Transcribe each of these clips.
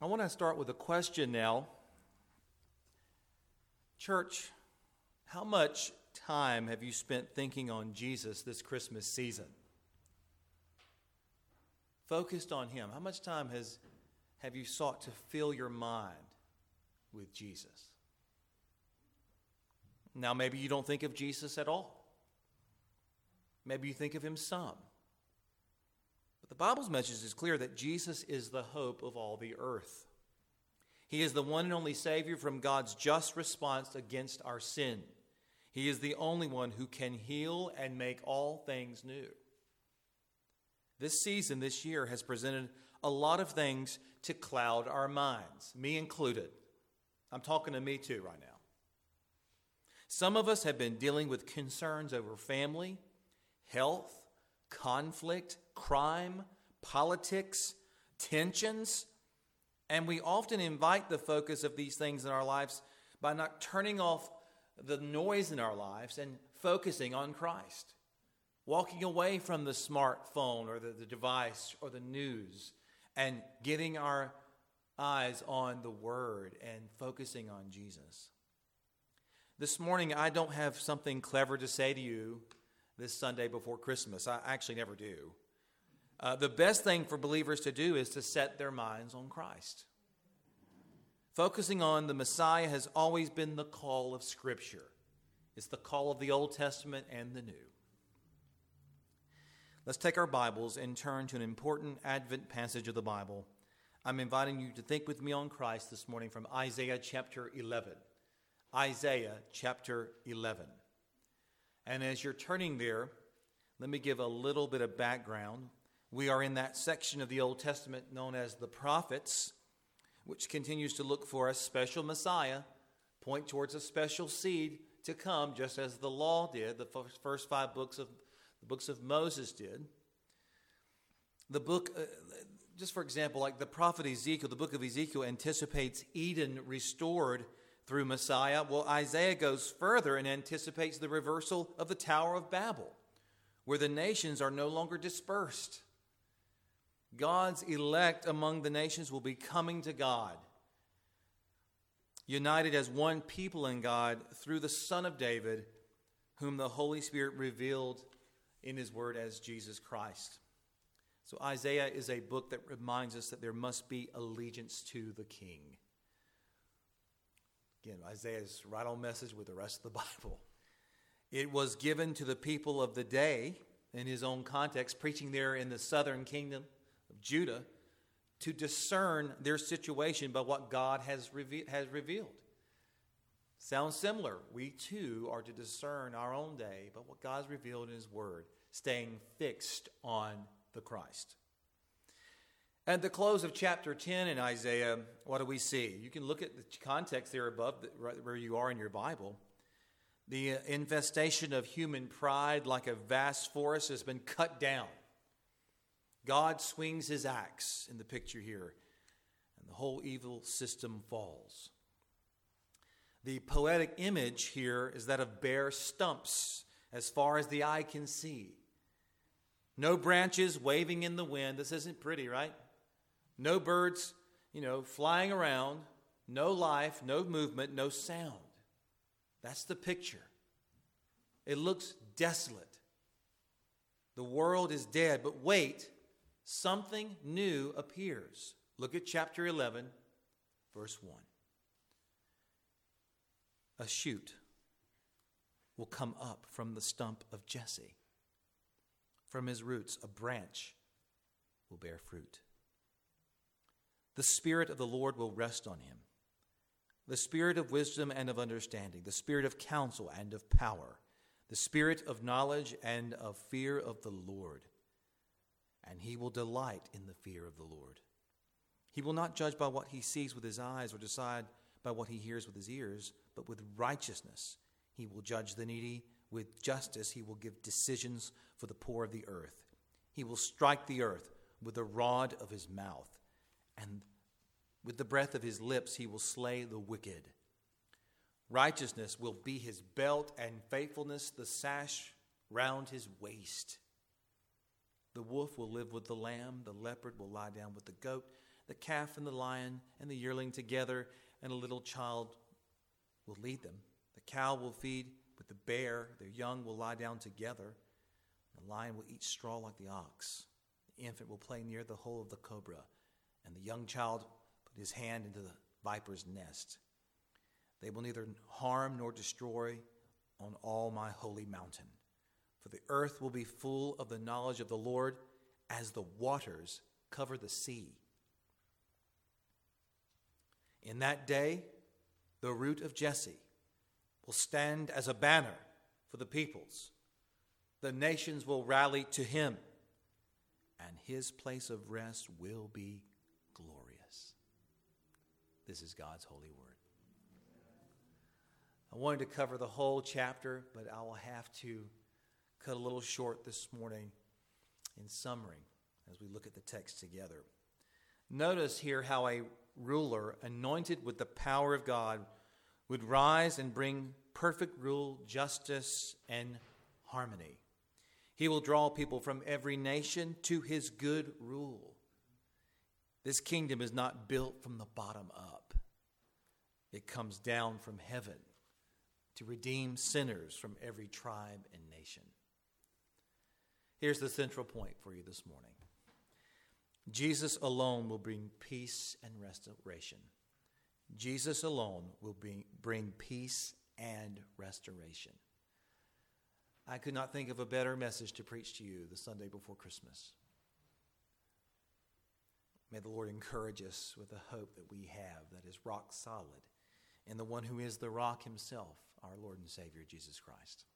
I want to start with a question now. Church, how much time have you spent thinking on Jesus this Christmas season? Focused on him. How much time have you sought to fill your mind with Jesus? Now, maybe you don't think of Jesus at all. Maybe you think of him some. But the Bible's message is clear that Jesus is the hope of all the earth. He is the one and only Savior from God's just response against our sin. He is the only one who can heal and make all things new. This season, this year, has presented a lot of things to cloud our minds, me included. I'm talking to me too right now. Some of us have been dealing with concerns over family, health, conflict, crime, politics, tensions, and we often invite the focus of these things in our lives by not turning off the noise in our lives and focusing on Christ. Walking away from the smartphone or the device or the news and getting our eyes on the Word and focusing on Jesus. This morning, I don't have something clever to say to you this Sunday before Christmas. I actually never do. The best thing for believers to do is to set their minds on Christ. Focusing on the Messiah has always been the call of Scripture. It's the call of the Old Testament and the New. Let's take our Bibles and turn to an important Advent passage of the Bible. I'm inviting you to think with me on Christ this morning from Isaiah chapter 11. Isaiah chapter 11. And as you're turning there, let me give a little bit of background. We are in that section of the Old Testament known as the prophets, which continues to look for a special Messiah, point towards a special seed to come, just as the law did, the first five books of Moses did. The book, just for example, like the prophet Ezekiel, the book of Ezekiel anticipates Eden restored through Messiah. Well, Isaiah goes further and anticipates the reversal of the Tower of Babel, where the nations are no longer dispersed. God's elect among the nations will be coming to God, united as one people in God through the Son of David, whom the Holy Spirit revealed in his word as Jesus Christ. So Isaiah is a book that reminds us that there must be allegiance to the King. Again, Isaiah is right on message with the rest of the Bible. It was given to the people of the day in his own context, preaching there in the southern kingdom of Judah, to discern their situation by what God has revealed. Sounds similar. We too are to discern our own day by what God's revealed in his word, staying fixed on the Christ. At the close of chapter 10 in Isaiah, what do we see? You can look at the context there above, right where you are in your Bible. The infestation of human pride, like a vast forest, has been cut down. God swings his axe in the picture here, and the whole evil system falls. The poetic image here is that of bare stumps as far as the eye can see. No branches waving in the wind. This isn't pretty, right? No birds, flying around. No life, no movement, no sound. That's the picture. It looks desolate. The world is dead, but wait, something new appears. Look at chapter 11, verse 1. A shoot will come up from the stump of Jesse. From his roots, a branch will bear fruit. The Spirit of the Lord will rest on him. The Spirit of wisdom and of understanding, the Spirit of counsel and of power, the Spirit of knowledge and of fear of the Lord. And he will delight in the fear of the Lord. He will not judge by what he sees with his eyes or decide by what he hears with his ears, but with righteousness he will judge the needy. With justice he will give decisions for the poor of the earth. He will strike the earth with the rod of his mouth, and with the breath of his lips he will slay the wicked. Righteousness will be his belt, and faithfulness the sash round his waist. The wolf will live with the lamb, the leopard will lie down with the goat, the calf and the lion and the yearling together, and a little child will lead them. The cow will feed with the bear, their young will lie down together. The lion will eat straw like the ox. The infant will play near the hole of the cobra, and the young child put his hand into the viper's nest. They will neither harm nor destroy on all my holy mountain. For the earth will be full of the knowledge of the Lord as the waters cover the sea. In that day, the root of Jesse will stand as a banner for the peoples. The nations will rally to him, and his place of rest will be glorious. This is God's holy word. I wanted to cover the whole chapter, but I will have to cut a little short this morning in summary as we look at the text together. Notice here how a ruler anointed with the power of God would rise and bring perfect rule, justice, and harmony. He will draw people from every nation to his good rule. This kingdom is not built from the bottom up. It comes down from heaven to redeem sinners from every tribe and nation. Here's the central point for you this morning. Jesus alone will bring peace and restoration. Jesus alone will bring peace and restoration. I could not think of a better message to preach to you the Sunday before Christmas. May the Lord encourage us with the hope that we have that is rock solid in the one who is the rock himself, our Lord and Savior, Jesus Christ.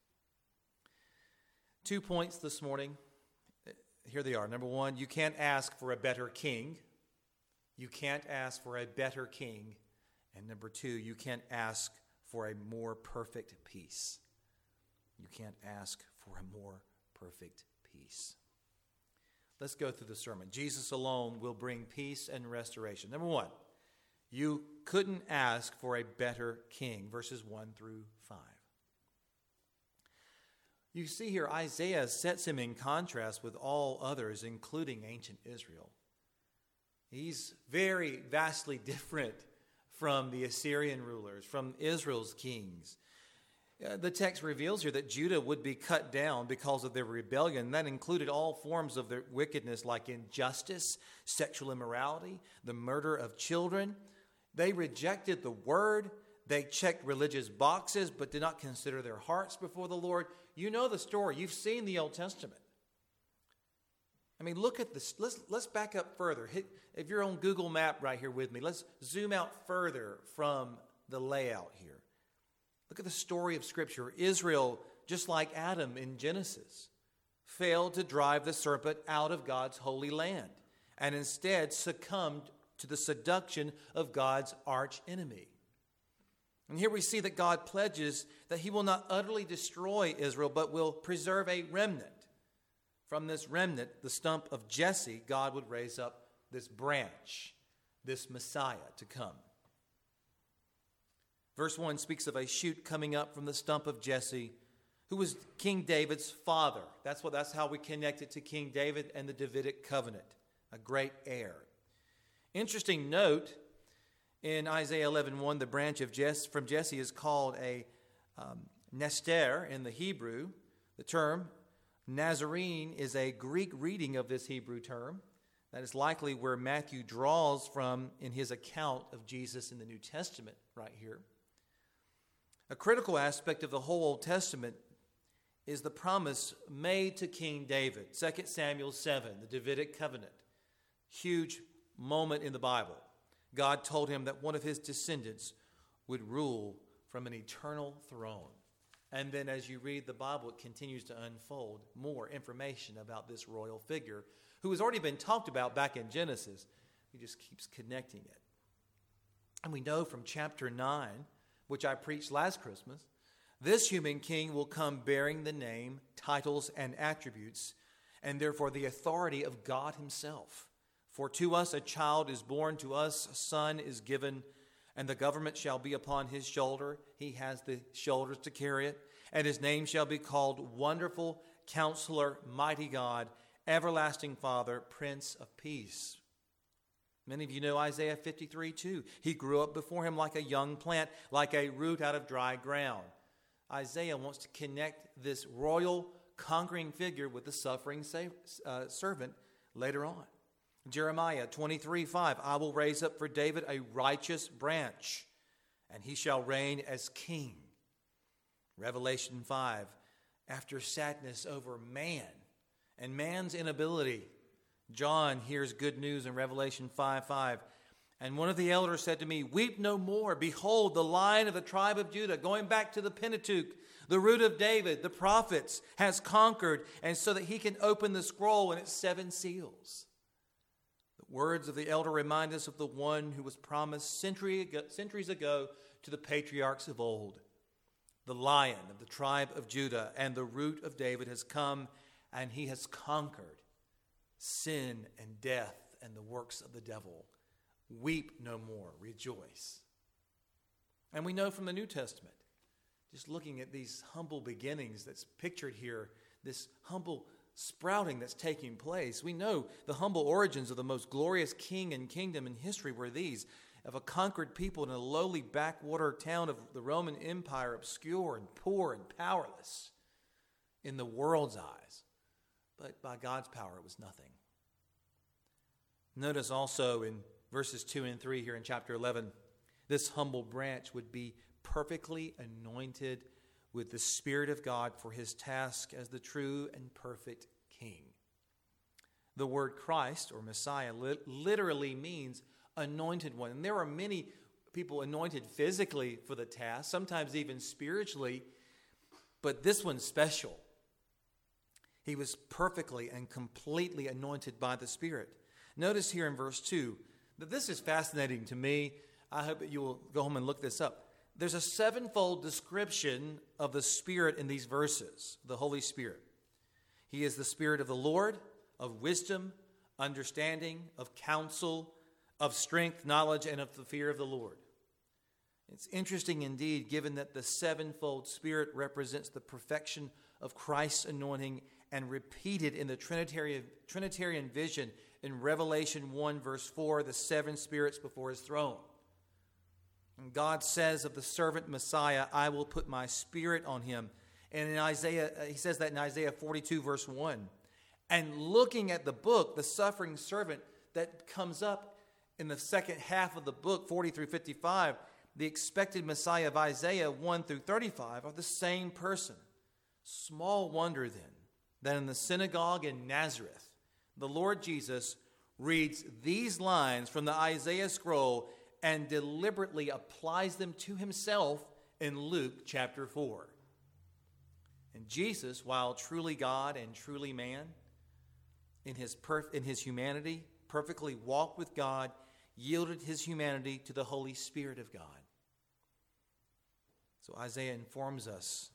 2 points this morning. Here they are. Number one, you can't ask for a better king. You can't ask for a better king. And number two, you can't ask for a more perfect peace. You can't ask for a more perfect peace. Let's go through the sermon. Jesus alone will bring peace and restoration. Number one, you couldn't ask for a better king. Verses 1 through 5. You see here, Isaiah sets him in contrast with all others, including ancient Israel. He's very vastly different from the Assyrian rulers, from Israel's kings. The text reveals here that Judah would be cut down because of their rebellion. That included all forms of their wickedness like injustice, sexual immorality, the murder of children. They rejected the word. They checked religious boxes but did not consider their hearts before the Lord. You know the story. You've seen the Old Testament. I mean, look at this. Let's back up further. If you're on Google Map right here with me, let's zoom out further from the layout here. Look at the story of Scripture. Israel, just like Adam in Genesis, failed to drive the serpent out of God's holy land and instead succumbed to the seduction of God's arch enemy. And here we see that God pledges that he will not utterly destroy Israel, but will preserve a remnant. From this remnant, the stump of Jesse, God would raise up this branch, this Messiah to come. Verse 1 speaks of a shoot coming up from the stump of Jesse, who was King David's father. That's how we connect it to King David and the Davidic covenant, a great heir. Interesting note, in Isaiah 11:1, the branch of from Jesse is called a Nester in the Hebrew. The term Nazarene is a Greek reading of this Hebrew term. That is likely where Matthew draws from in his account of Jesus in the New Testament right here. A critical aspect of the whole Old Testament is the promise made to King David. 2 Samuel 7, the Davidic covenant. Huge moment in the Bible. God told him that one of his descendants would rule from an eternal throne. And then as you read the Bible, it continues to unfold more information about this royal figure who has already been talked about back in Genesis. He just keeps connecting it. And we know from chapter 9, which I preached last Christmas, this human king will come bearing the name, titles, and attributes, and therefore the authority of God himself. For to us a child is born, to us a son is given, and the government shall be upon his shoulder. He has the shoulders to carry it. And his name shall be called Wonderful Counselor, Mighty God, Everlasting Father, Prince of Peace. Many of you know Isaiah 53 too. He grew up before him like a young plant, like a root out of dry ground. Isaiah wants to connect this royal conquering figure with the suffering servant later on. Jeremiah 23:5, I will raise up for David a righteous branch, and he shall reign as king. Revelation 5, after sadness over man and man's inability, John hears good news in Revelation 5:5. And one of the elders said to me, weep no more. Behold, the Lion of the tribe of Judah, going back to the Pentateuch, the root of David, the prophets, has conquered, and so that he can open the scroll and its 7 seals. The words of the elder remind us of the one who was promised centuries ago to the patriarchs of old. The Lion of the tribe of Judah and the root of David has come, and he has conquered sin and death and the works of the devil. Weep no more, rejoice. And we know from the New Testament, just looking at these humble beginnings that's pictured here, this humble sprouting that's taking place, we know the humble origins of the most glorious king and kingdom in history were these, of a conquered people in a lowly backwater town of the Roman Empire, obscure and poor and powerless in the world's eyes. But by God's power, it was nothing. Notice also in verses 2 and 3 here in chapter 11, this humble branch would be perfectly anointed with the Spirit of God for his task as the true and perfect king. The word Christ or Messiah literally means anointed one. And there are many people anointed physically for the task, sometimes even spiritually, but this one's special. He was perfectly and completely anointed by the Spirit. Notice here in verse 2, that this is fascinating to me. I hope that you will go home and look this up. There's a 7-fold description of the Spirit in these verses, the Holy Spirit. He is the Spirit of the Lord, of wisdom, understanding, of counsel, of strength, knowledge, and of the fear of the Lord. It's interesting indeed, given that the 7-fold Spirit represents the perfection of Christ's anointing and repeated in the Trinitarian vision in Revelation 1, verse 4, the 7 spirits before his throne. And God says of the servant Messiah, I will put my Spirit on him. And in Isaiah, he says that in Isaiah 42, verse 1. And looking at the book, the suffering servant that comes up in the second half of the book, 40 through 55, the expected Messiah of Isaiah 1 through 35 are the same person. Small wonder then that in the synagogue in Nazareth, the Lord Jesus reads these lines from the Isaiah scroll and deliberately applies them to himself in Luke chapter 4. And Jesus, while truly God and truly man, in his humanity, perfectly walked with God, yielded his humanity to the Holy Spirit of God. So Isaiah informs us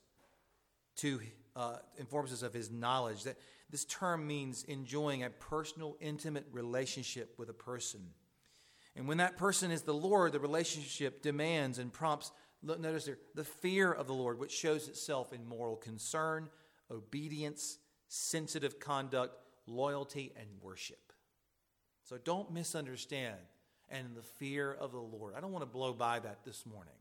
of his knowledge. That this term means enjoying a personal, intimate relationship with a person. And when that person is the Lord, the relationship demands and prompts, notice there, the fear of the Lord, which shows itself in moral concern, obedience, sensitive conduct, loyalty, and worship. So don't misunderstand. And the fear of the Lord. I don't want to blow by that this morning.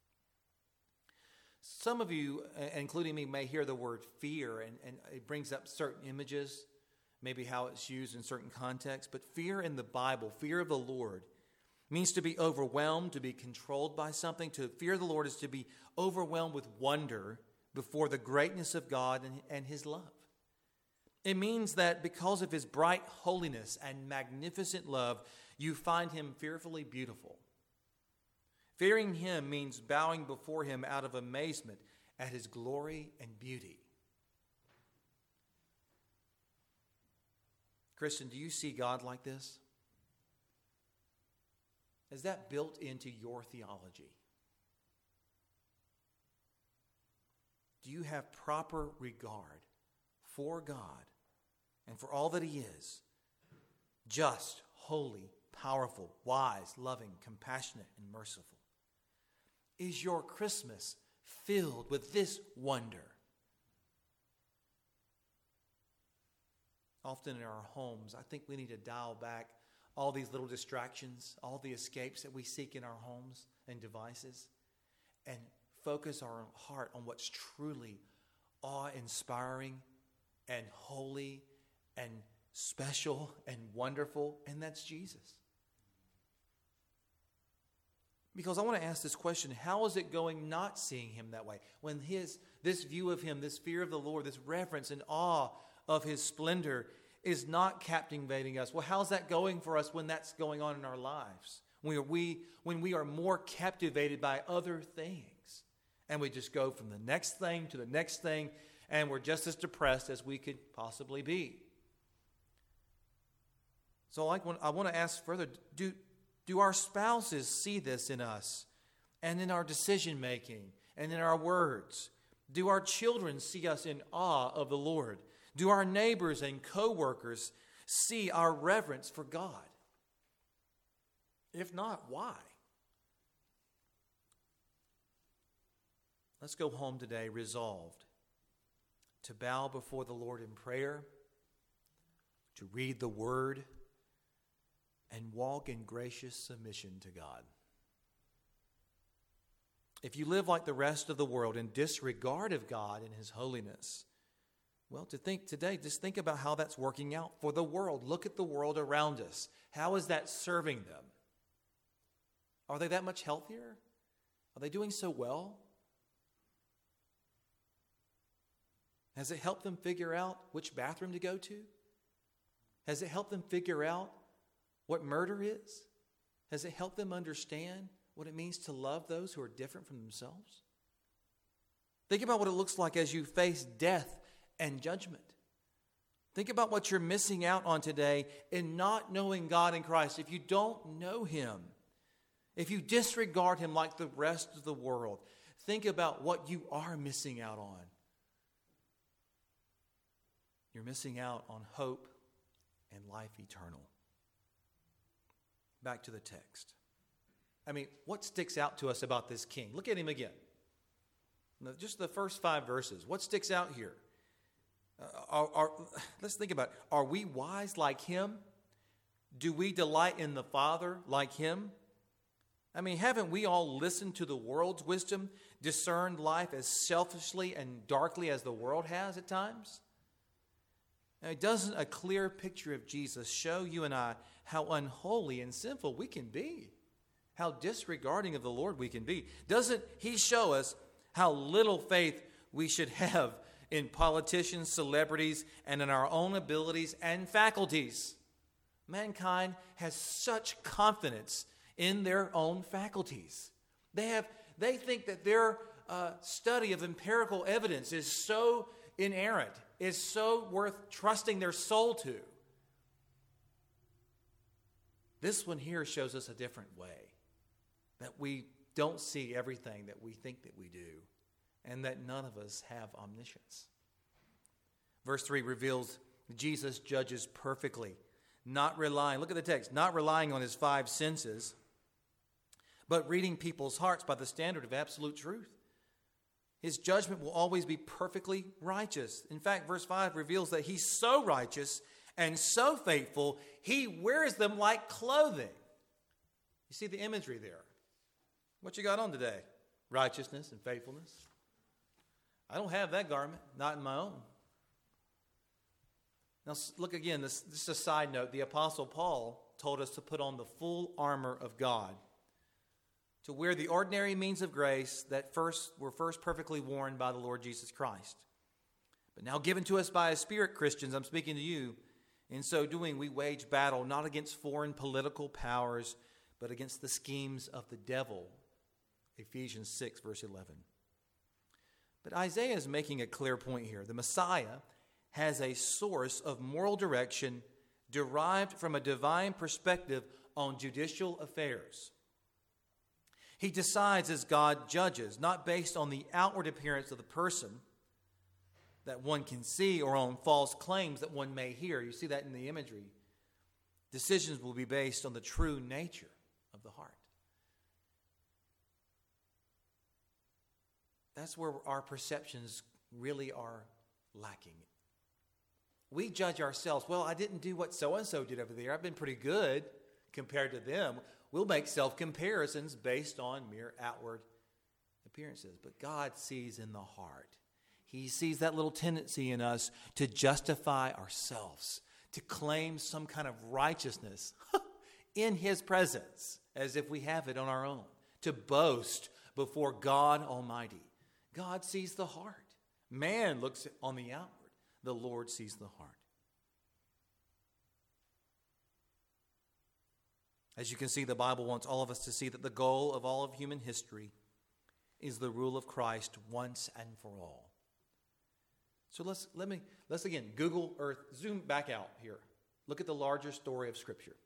Some of you, including me, may hear the word fear, and it brings up certain images, maybe how it's used in certain contexts. But fear in the Bible, fear of the Lord, means to be overwhelmed, to be controlled by something. To fear the Lord is to be overwhelmed with wonder before the greatness of God and his love. It means that because of his bright holiness and magnificent love, you find him fearfully beautiful. Fearing him means bowing before him out of amazement at his glory and beauty. Christian, do you see God like this? Is that built into your theology? Do you have proper regard for God and for all that he is? Just, holy, powerful, wise, loving, compassionate, and merciful. Is your Christmas filled with this wonder? Often in our homes, I think we need to dial back all these little distractions, all the escapes that we seek in our homes and devices, and focus our heart on what's truly awe-inspiring and holy and special and wonderful, and that's Jesus. Because I want to ask this question, how is it going not seeing him that way? When this view of him, this fear of the Lord, this reverence and awe of his splendor is not captivating us. Well, how's that going for us when that's going on in our lives? When we are more captivated by other things, and we just go from the next thing to the next thing, and we're just as depressed as we could possibly be. So I want to ask further, do our spouses see this in us and in our decision making and in our words? Do our children see us in awe of the Lord? Do our neighbors and co-workers see our reverence for God? If not, why? Let's go home today resolved to bow before the Lord in prayer, to read the Word, and walk in gracious submission to God. If you live like the rest of the world in disregard of God and His holiness, well, just think about how that's working out for the world. Look at the world around us. How is that serving them? Are they that much healthier? Are they doing so well? Has it helped them figure out which bathroom to go to? Has it helped them figure out what murder is? Has it helped them understand what it means to love those who are different from themselves? Think about what it looks like as you face death and judgment. Think about what you're missing out on today in not knowing God in Christ. If you don't know Him, if you disregard Him like the rest of the world, think about what you are missing out on. You're missing out on hope and life eternal. Back to the text. What sticks out to us about this king? Look at him again. Just the first 5 verses. What sticks out here? Let's think about it. Are we wise like him? Do we delight in the Father like him? Haven't we all listened to the world's wisdom, discerned life as selfishly and darkly as the world has at times? Doesn't a clear picture of Jesus show you and I how unholy and sinful we can be? How disregarding of the Lord we can be? Doesn't He show us how little faith we should have in politicians, celebrities, and in our own abilities and faculties? Mankind has such confidence in their own faculties. They think that their study of empirical evidence is so inerrant, is so worth trusting their soul to. This one here shows us a different way, that we don't see everything that we think that we do, and that none of us have omniscience. Verse 3 reveals Jesus judges perfectly, not relying on his 5 senses, but reading people's hearts by the standard of absolute truth. His judgment will always be perfectly righteous. In fact, verse 5 reveals that he's so righteous and so faithful, he wears them like clothing. You see the imagery there. What you got on today? Righteousness and faithfulness. I don't have that garment, not in my own. Now look again, this is a side note. The Apostle Paul told us to put on the full armor of God, to wear the ordinary means of grace that were first perfectly worn by the Lord Jesus Christ, but now given to us by His Spirit. Christians, I'm speaking to you. In so doing, we wage battle not against foreign political powers, but against the schemes of the devil. Ephesians 6, verse 11. But Isaiah is making a clear point here. The Messiah has a source of moral direction derived from a divine perspective on judicial affairs. He decides as God judges, not based on the outward appearance of the person that one can see or on false claims that one may hear. You see that in the imagery. Decisions will be based on the true nature of the heart. That's where our perceptions really are lacking. We judge ourselves. Well, I didn't do what so-and-so did over there. I've been pretty good. compared to them. We'll make self-comparisons based on mere outward appearances. But God sees in the heart. He sees that little tendency in us to justify ourselves, to claim some kind of righteousness in His presence, as if we have it on our own, to boast before God Almighty. God sees the heart. Man looks on the outward. The Lord sees the heart. As you can see, the Bible wants all of us to see that the goal of all of human history is the rule of Christ once and for all. So let's again Google Earth, zoom back out here. Look at the larger story of Scripture.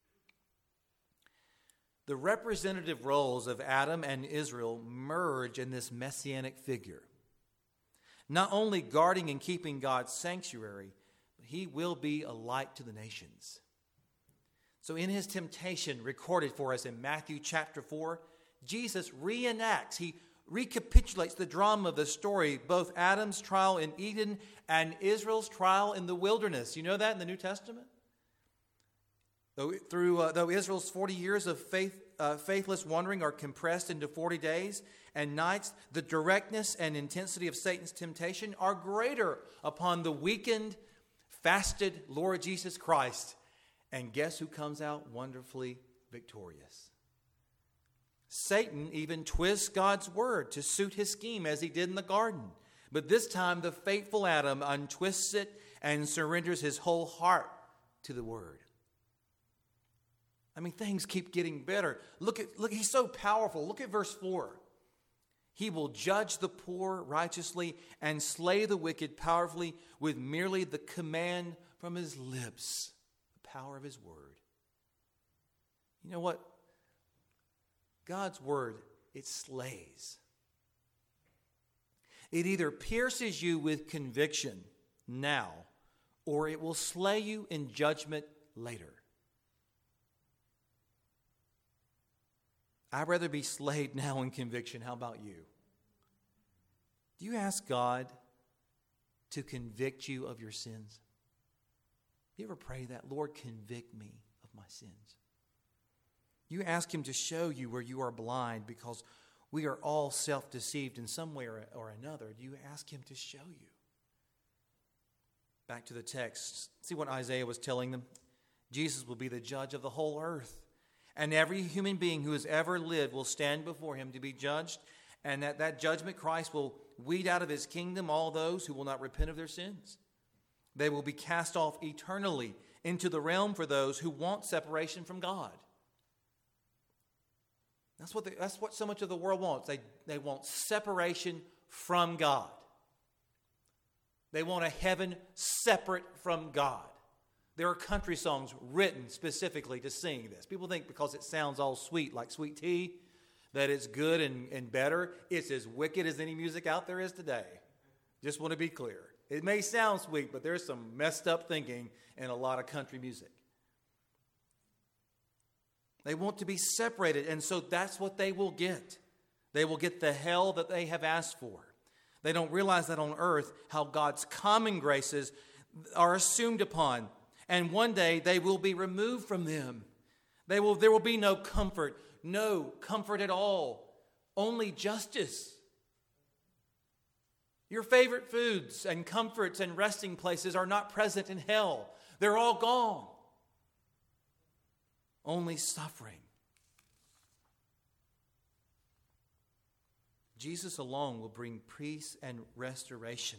The representative roles of Adam and Israel merge in this messianic figure. Not only guarding and keeping God's sanctuary, but He will be a light to the nations. So in His temptation recorded for us in Matthew chapter 4, Jesus reenacts, He recapitulates the drama of the story, both Adam's trial in Eden and Israel's trial in the wilderness. You know that in the New Testament? Though Israel's 40 years of faithless wandering are compressed into 40 days and nights, the directness and intensity of Satan's temptation are greater upon the weakened, fasted Lord Jesus Christ. And guess who comes out wonderfully victorious? Satan even twists God's word to suit his scheme as he did in the garden. But this time the faithful Adam untwists it and surrenders his whole heart to the word. I mean, things keep getting better. Look, he's so powerful. Look at verse 4. He will judge the poor righteously and slay the wicked powerfully with merely the command from his lips, the power of his word. You know what? God's word, it slays. It either pierces you with conviction now, or it will slay you in judgment later. I'd rather be slayed now in conviction. How about you? Do you ask God to convict you of your sins? Do you ever pray that, Lord, convict me of my sins? You ask Him to show you where you are blind, because we are all self-deceived in some way or another. Do you ask Him to show you? Back to the text. See what Isaiah was telling them? Jesus will be the judge of the whole earth. And every human being who has ever lived will stand before Him to be judged. And at that judgment, Christ will weed out of His kingdom all those who will not repent of their sins. They will be cast off eternally into the realm for those who want separation from God. That's what so much of the world wants. They want separation from God. They want a heaven separate from God. There are country songs written specifically to sing this. People think because it sounds all sweet, like sweet tea, that it's good and better. It's as wicked as any music out there is today. Just want to be clear. It may sound sweet, but there's some messed up thinking in a lot of country music. They want to be separated, and so that's what they will get. They will get the hell that they have asked for. They don't realize that on earth how God's common graces are assumed upon, and one day they will be removed from them. There will be no comfort at all, only justice. Your favorite foods and comforts and resting places are not present in hell. They're all gone. Only suffering. Jesus alone will bring peace and restoration.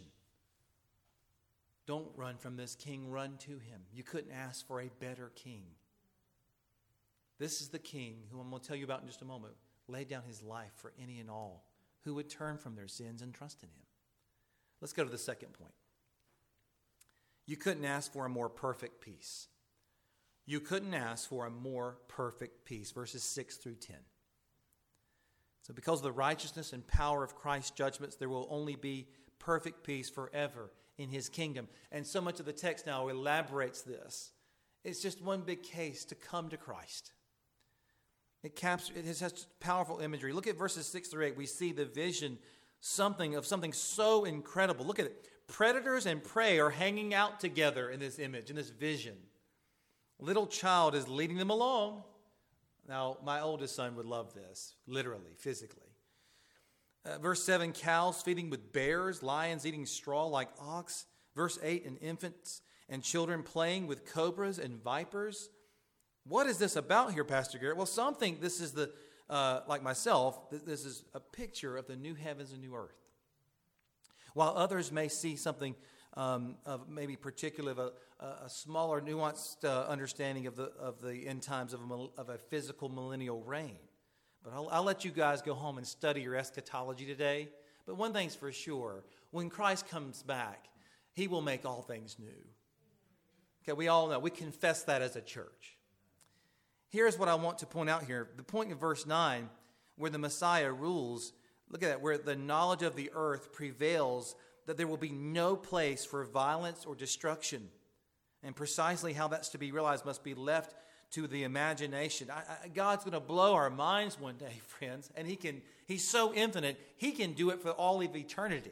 Don't run from this king, run to Him. You couldn't ask for a better king. This is the king who I'm going to tell you about in just a moment, laid down His life for any and all who would turn from their sins and trust in Him. Let's go to the second point. You couldn't ask for a more perfect peace. You couldn't ask for a more perfect peace. Verses 6 through 10. So because of the righteousness and power of Christ's judgments, there will only be perfect peace forever in His kingdom. And so much of the text now elaborates this. It's just one big case to come to Christ. It has powerful imagery. Look at verses 6 through 8. We see the vision of something so incredible. Look at it. Predators and prey are hanging out together in this image, in this vision. Little child is leading them along. Now, my oldest son would love this, literally, physically. Verse 7, cows feeding with bears, lions eating straw like ox. Verse 8, and infants and children playing with cobras and vipers. What is this about here, Pastor Garrett? Well, some think this is like myself, this is a picture of the new heavens and new earth. While others may see something of maybe particular of a smaller, nuanced understanding of the end times of a physical millennial reign. But I'll let you guys go home and study your eschatology today. But one thing's for sure, when Christ comes back, he will make all things new. Okay, we all know. We confess that as a church. Here's what I want to point out here. The point in verse 9, where the Messiah rules, look at that, where the knowledge of the earth prevails, that there will be no place for violence or destruction. And precisely how that's to be realized must be left to the imagination. God's going to blow our minds one day, friends. And he's so infinite, he can do it for all of eternity.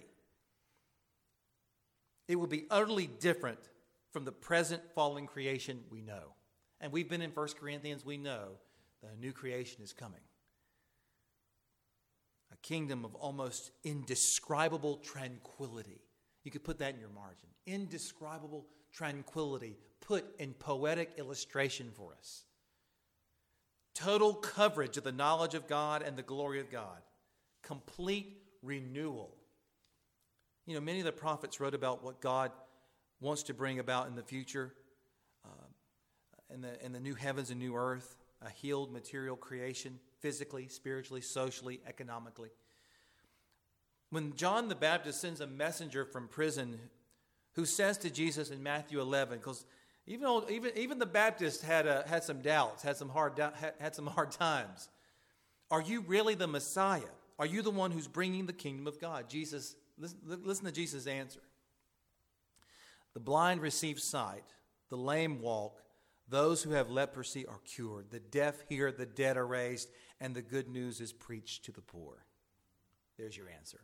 It will be utterly different from the present fallen creation we know. And we've been in 1 Corinthians, we know that a new creation is coming. A kingdom of almost indescribable tranquility. You could put that in your margin. Indescribable tranquility put in poetic illustration for us. Total coverage of the knowledge of God and the glory of God. Complete renewal. You know, many of the prophets wrote about what God wants to bring about in the future, in the new heavens and new earth, a healed material creation, physically, spiritually, socially, economically. When John the Baptist sends a messenger from prison who says to Jesus in Matthew 11, because even the Baptist had some doubts, had some hard times. Are you really the Messiah? Are you the one who's bringing the kingdom of God? Jesus, listen to Jesus' answer. The blind receive sight, the lame walk, those who have leprosy are cured, the deaf hear, the dead are raised, and the good news is preached to the poor. There's your answer.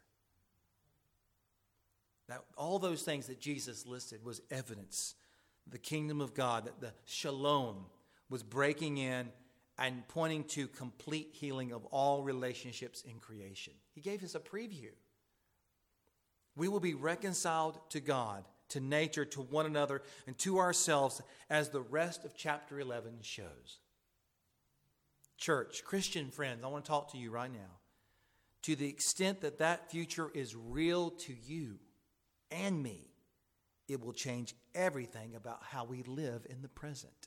Now, all those things that Jesus listed was evidence. The kingdom of God, that the shalom was breaking in and pointing to complete healing of all relationships in creation. He gave us a preview. We will be reconciled to God, to nature, to one another, and to ourselves, as the rest of chapter 11 shows. Church, Christian friends, I want to talk to you right now. To the extent that that future is real to you and me, it will change everything about how we live in the present.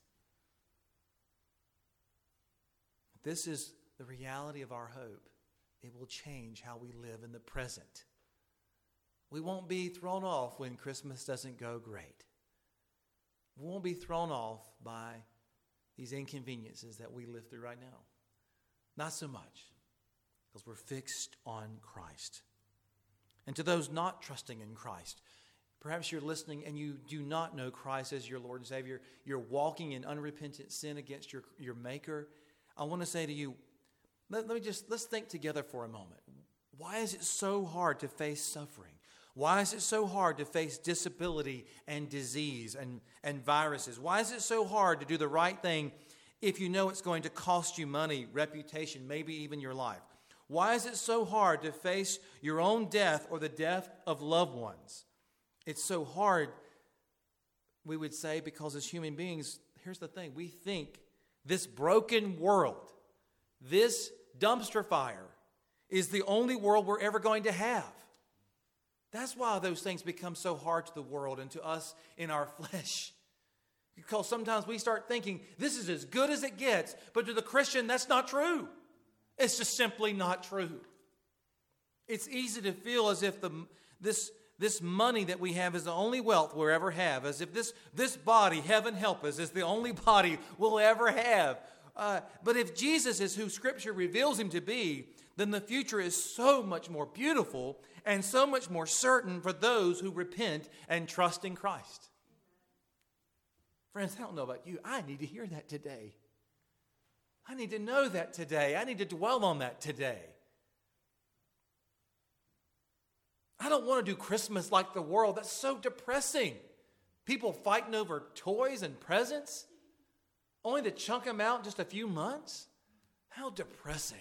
This is the reality of our hope. It will change how we live in the present. We won't be thrown off when Christmas doesn't go great. We won't be thrown off by these inconveniences that we live through right now. Not so much, because we're fixed on Christ. And to those not trusting in Christ, perhaps you're listening and you do not know Christ as your Lord and Savior. You're walking in unrepentant sin against your Maker. I want to say to you, let's think together for a moment. Why is it so hard to face suffering? Why is it so hard to face disability and disease and viruses? Why is it so hard to do the right thing if you know it's going to cost you money, reputation, maybe even your life? Why is it so hard to face your own death or the death of loved ones? It's so hard, we would say, because as human beings, here's the thing. We think this broken world, this dumpster fire, is the only world we're ever going to have. That's why those things become so hard to the world and to us in our flesh. Because sometimes we start thinking, this is as good as it gets. But to the Christian, that's not true. It's just simply not true. It's easy to feel as if this money that we have is the only wealth we'll ever have. As if this body, heaven help us, is the only body we'll ever have. But if Jesus is who Scripture reveals him to be, then the future is so much more beautiful and so much more certain for those who repent and trust in Christ. Friends, I don't know about you. I need to hear that today. I need to know that today. I need to dwell on that today. I don't want to do Christmas like the world. That's so depressing. People fighting over toys and presents. only to chunk them out in just a few months? How depressing.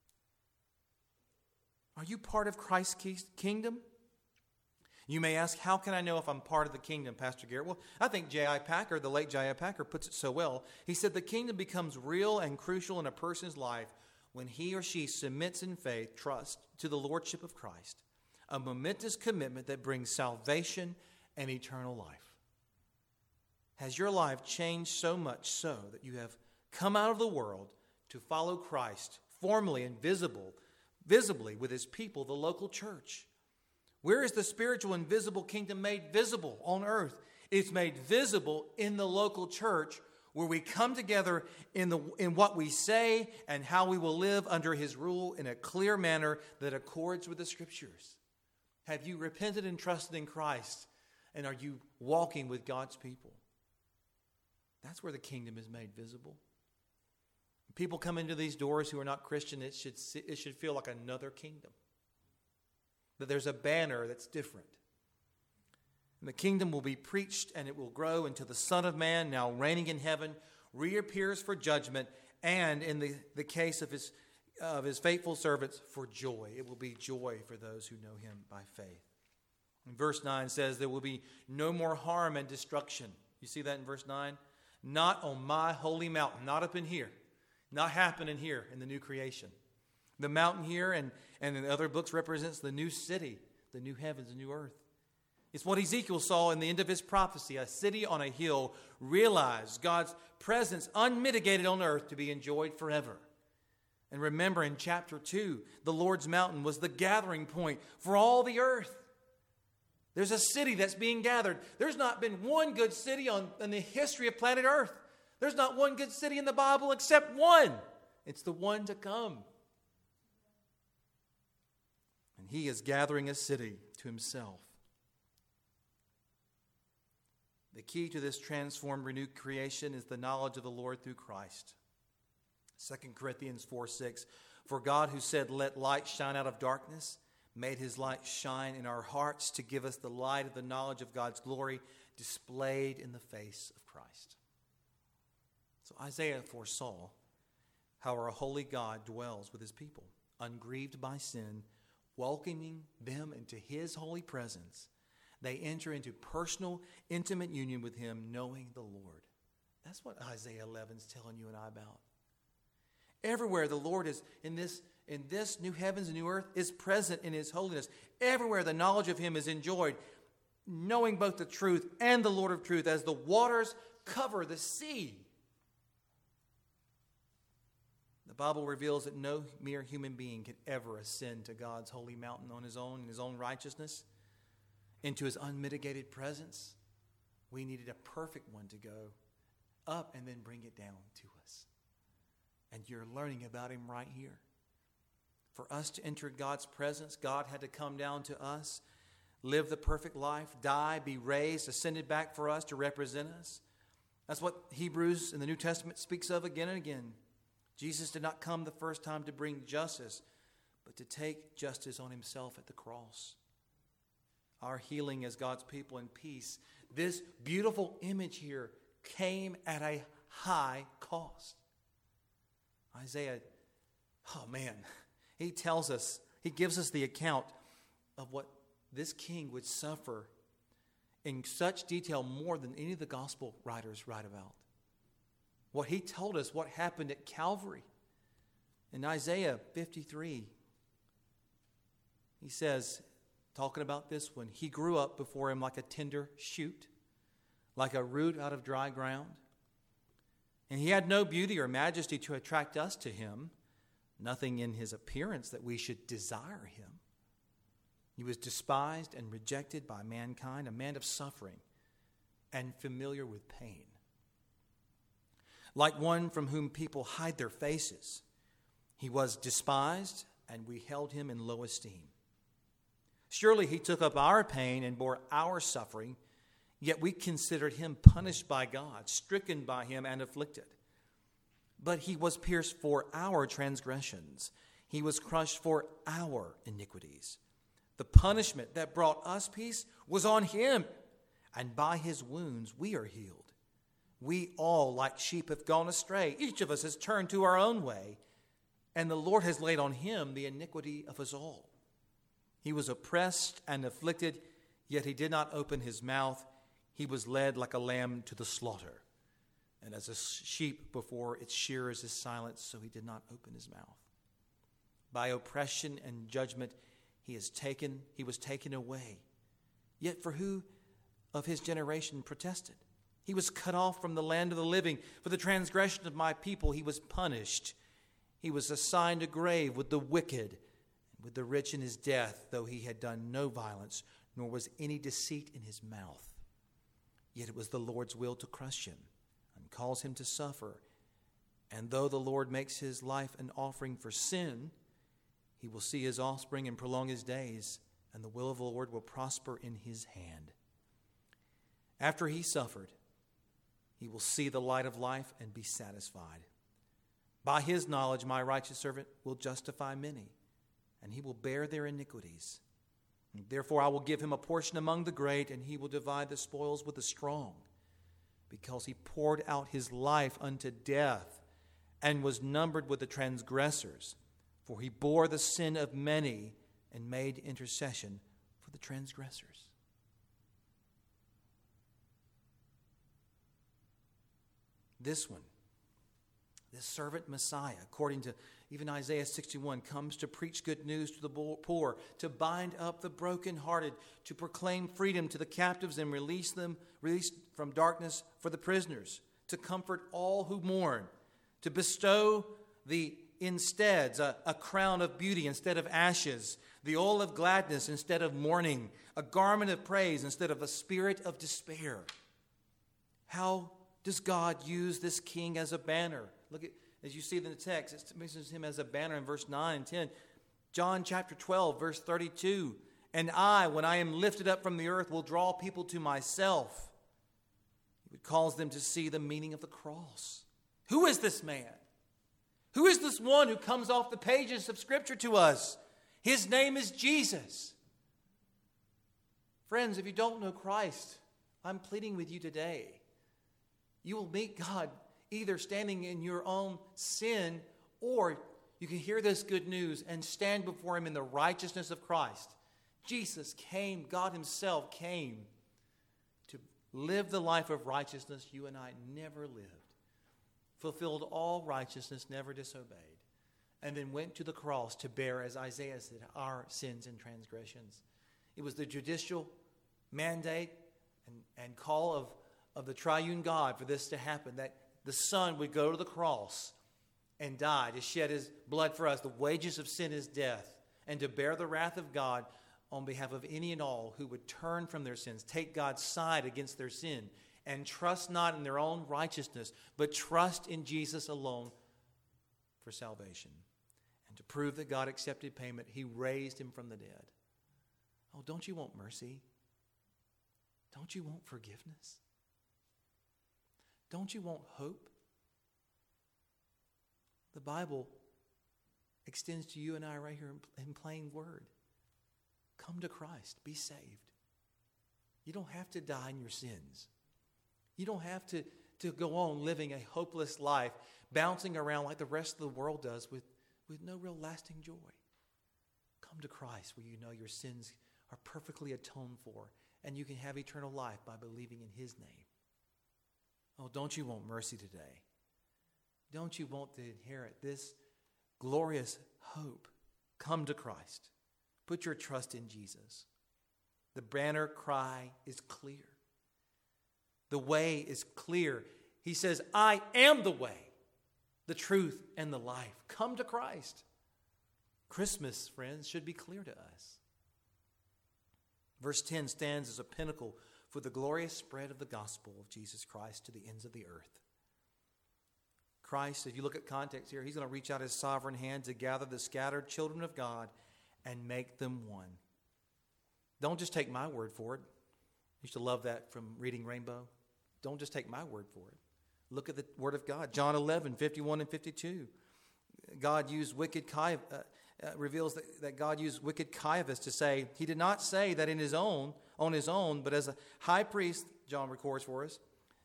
Are you part of Christ's kingdom? You may ask, how can I know if I'm part of the kingdom, Pastor Garrett? Well, I think J.I. Packer, the late J.I. Packer, puts it so well. He said the kingdom becomes real and crucial in a person's life when he or she submits in faith, trust to the lordship of Christ, a momentous commitment that brings salvation and eternal life. Has your life changed so much so that you have come out of the world to follow Christ formally and visibly with his people, the local church? Where is the spiritual and visible kingdom made visible on earth? It's made visible in the local church, where we come together in what we say and how we will live under his rule in a clear manner that accords with the Scriptures. Have you repented and trusted in Christ? And are you walking with God's people? That's where the kingdom is made visible. When people come into these doors who are not Christian, it should feel like another kingdom. That there's a banner that's different. And the kingdom will be preached and it will grow until the Son of Man, now reigning in heaven, reappears for judgment, and in the case of his faithful servants, for joy. It will be joy for those who know him by faith. And verse 9 says there will be no more harm and destruction. You see that in verse 9? Not on my holy mountain, not up in here, not happening here in the new creation. The mountain here and in the other books represents the new city, the new heavens, the new earth. It's what Ezekiel saw in the end of his prophecy, a city on a hill, realized God's presence unmitigated on earth to be enjoyed forever. And remember in chapter 2, the Lord's mountain was the gathering point for all the earth. There's a city that's being gathered. There's not been one good city in the history of planet earth. There's not one good city in the Bible except one. It's the one to come. And he is gathering a city to himself. The key to this transformed, renewed creation is the knowledge of the Lord through Christ. 2 Corinthians 4:6, for God who said, let light shine out of darkness, made his light shine in our hearts to give us the light of the knowledge of God's glory displayed in the face of Christ. So Isaiah foresaw how our holy God dwells with his people, ungrieved by sin, welcoming them into his holy presence. They enter into personal, intimate union with him, knowing the Lord. That's what Isaiah 11 is telling you and I about. Everywhere the Lord is in this new heavens and new earth is present in his holiness. Everywhere the knowledge of him is enjoyed, knowing both the truth and the Lord of truth as the waters cover the sea. The Bible reveals that no mere human being could ever ascend to God's holy mountain on his own, in his own righteousness, into his unmitigated presence. We needed a perfect one to go up and then bring it down to us. And you're learning about him right here. For us to enter God's presence, God had to come down to us, live the perfect life, die, be raised, ascended back for us to represent us. That's what Hebrews in the New Testament speaks of again and again. Jesus did not come the first time to bring justice, but to take justice on himself at the cross. Our healing as God's people in peace. This beautiful image here came at a high cost. Isaiah, he tells us, he gives us the account of what this king would suffer in such detail, more than any of the gospel writers write about. What he told us, what happened at Calvary. In Isaiah 53, he says, talking about this one, he grew up before him like a tender shoot, like a root out of dry ground. And he had no beauty or majesty to attract us to him, nothing in his appearance that we should desire him. He was despised and rejected by mankind, a man of suffering and familiar with pain. Like one from whom people hide their faces, he was despised, and we held him in low esteem. Surely he took up our pain and bore our suffering, yet we considered him punished by God, stricken by him and afflicted. But he was pierced for our transgressions. He was crushed for our iniquities. The punishment that brought us peace was on him, and by his wounds we are healed. We all, like sheep, have gone astray. Each of us has turned to our own way, and the Lord has laid on him the iniquity of us all. He was oppressed and afflicted, yet he did not open his mouth. He was led like a lamb to the slaughter, and as a sheep before its shearers is silent, so he did not open his mouth. By oppression and judgment he was taken away. Yet for who of his generation protested? He was cut off from the land of the living. For the transgression of my people he was punished. He was assigned a grave with the wicked, and with the rich in his death, though he had done no violence, nor was any deceit in his mouth. Yet it was the Lord's will to crush him, and cause him to suffer. And though the Lord makes his life an offering for sin, he will see his offspring and prolong his days, and the will of the Lord will prosper in his hand. After he suffered, he will see the light of life and be satisfied. By his knowledge, my righteous servant will justify many, and he will bear their iniquities. Therefore, I will give him a portion among the great, and he will divide the spoils with the strong, because he poured out his life unto death and was numbered with the transgressors. For he bore the sin of many and made intercession for the transgressors. This one, this servant Messiah, according to even Isaiah 61, comes to preach good news to the poor, to bind up the brokenhearted, to proclaim freedom to the captives and release from darkness for the prisoners, to comfort all who mourn, to bestow the instead a crown of beauty instead of ashes, the oil of gladness instead of mourning, a garment of praise instead of a spirit of despair. How does God use this king as a banner? Look at, as you see in the text, it mentions him as a banner in verse 9 and 10. John chapter 12, verse 32. And I, when I am lifted up from the earth, will draw people to myself. He would cause them to see the meaning of the cross. Who is this man? Who is this one who comes off the pages of Scripture to us? His name is Jesus. Friends, if you don't know Christ, I'm pleading with you today. You will meet God either standing in your own sin, or you can hear this good news and stand before him in the righteousness of Christ. Jesus came, God himself came to live the life of righteousness you and I never lived. Fulfilled all righteousness, never disobeyed, and then went to the cross to bear, as Isaiah said, our sins and transgressions. It was the judicial mandate and call of the triune God for this to happen, that the Son would go to the cross and die to shed his blood for us. The wages of sin is death, and to bear the wrath of God on behalf of any and all who would turn from their sins, take God's side against their sin, and trust not in their own righteousness, but trust in Jesus alone for salvation. And to prove that God accepted payment, he raised him from the dead. Oh, don't you want mercy? Don't you want forgiveness? Don't you want hope? The Bible extends to you and I right here in plain word. Come to Christ. Be saved. You don't have to die in your sins. You don't have to go on living a hopeless life, bouncing around like the rest of the world does with no real lasting joy. Come to Christ where you know your sins are perfectly atoned for, and you can have eternal life by believing in his name. Oh, don't you want mercy today? Don't you want to inherit this glorious hope? Come to Christ. Put your trust in Jesus. The banner cry is clear. The way is clear. He says, I am the way, the truth, and the life. Come to Christ. Christmas, friends, should be clear to us. Verse 10 stands as a pinnacle for the glorious spread of the gospel of Jesus Christ to the ends of the earth. Christ, if you look at context here, he's going to reach out his sovereign hand to gather the scattered children of God and make them one. Don't just take my word for it. I used to love that from reading Rainbow. Don't just take my word for it. Look at the word of God. John 11, 51 and 52. God used reveals that God used wicked Caiaphas to say, he did not say that on his own, but as a high priest, John records for us,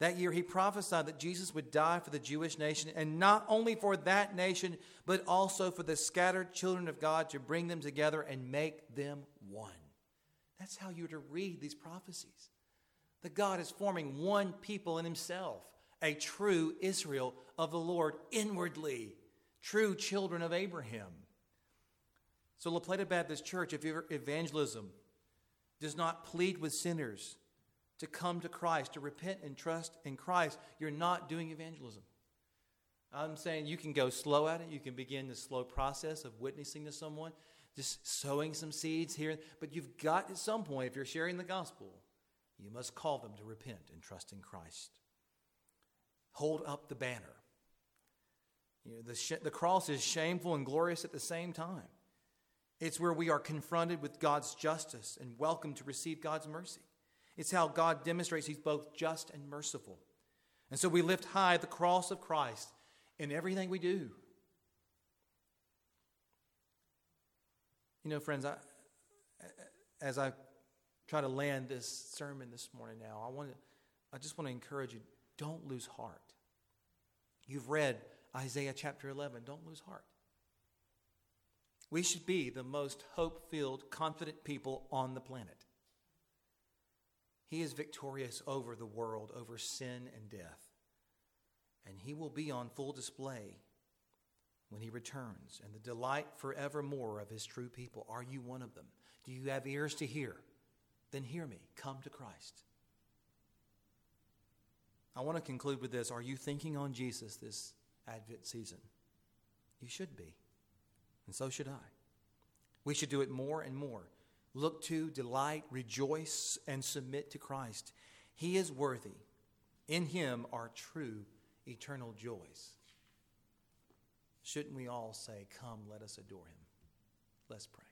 That year, he prophesied that Jesus would die for the Jewish nation, and not only for that nation, but also for the scattered children of God, to bring them together and make them one. That's how you're to read these prophecies. That God is forming one people in himself, a true Israel of the Lord inwardly, true children of Abraham. So La Plata Baptist Church, if your evangelism does not plead with sinners to come to Christ, to repent and trust in Christ, you're not doing evangelism. I'm saying you can go slow at it. You can begin the slow process of witnessing to someone, just sowing some seeds here. But you've got, at some point, if you're sharing the gospel, you must call them to repent and trust in Christ. Hold up the banner. The cross is shameful and glorious at the same time. It's where we are confronted with God's justice and welcome to receive God's mercy. It's how God demonstrates he's both just and merciful. And so we lift high the cross of Christ in everything we do. You know, friends, as I try to land this sermon this morning now, I just want to encourage you, don't lose heart. You've read Isaiah chapter 11. Don't lose heart. We should be the most hope-filled, confident people on the planet. He is victorious over the world, over sin and death. And he will be on full display when he returns, and the delight forevermore of his true people. Are you one of them? Do you have ears to hear? Then hear me. Come to Christ. I want to conclude with this. Are you thinking on Jesus this Advent season? You should be. And so should I. We should do it more and more. Look to, delight, rejoice, and submit to Christ. He is worthy. In him are true eternal joys. Shouldn't we all say, come, let us adore him? Let's pray.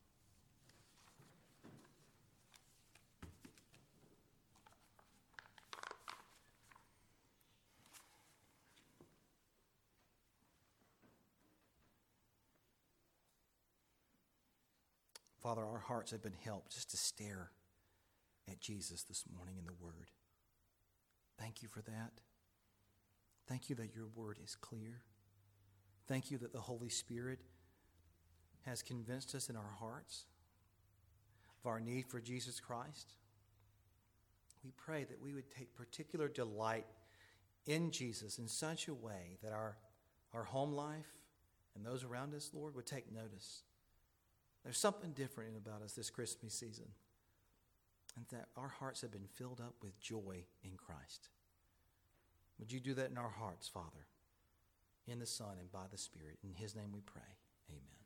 Father, our hearts have been helped just to stare at Jesus this morning in the Word. Thank you for that. Thank you that your Word is clear. Thank you that the Holy Spirit has convinced us in our hearts of our need for Jesus Christ. We pray that we would take particular delight in Jesus in such a way that our home life and those around us, Lord, would take notice. There's something different about us this Christmas season, and that our hearts have been filled up with joy in Christ. Would you do that in our hearts, Father, in the Son and by the Spirit? In his name we pray. Amen.